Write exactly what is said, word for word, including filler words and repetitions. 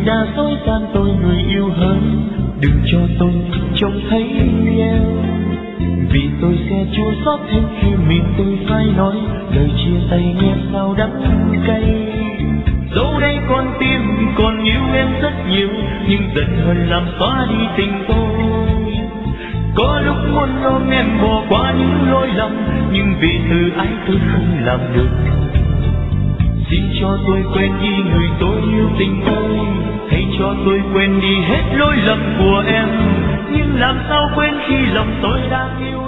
đã dối gian tôi người yêu hơn. Đừng cho tôi trông thấy yêu, vì tôi sẽ chua xót thêm khi mình tôi phải nói lời chia tay nghe sao đắng cay. Dẫu đây con tim còn yêu em rất nhiều, nhưng giận hờn làm xóa đi tình tôi. Có lúc muốn ôm em bỏ qua những lỗi lầm, nhưng vì từ ái tôi không làm được. Xin cho tôi quên đi người tôi yêu tình ơi, hãy cho tôi quên đi hết lỗi lầm của em. Nhưng làm sao quên khi lòng tôi đang yêu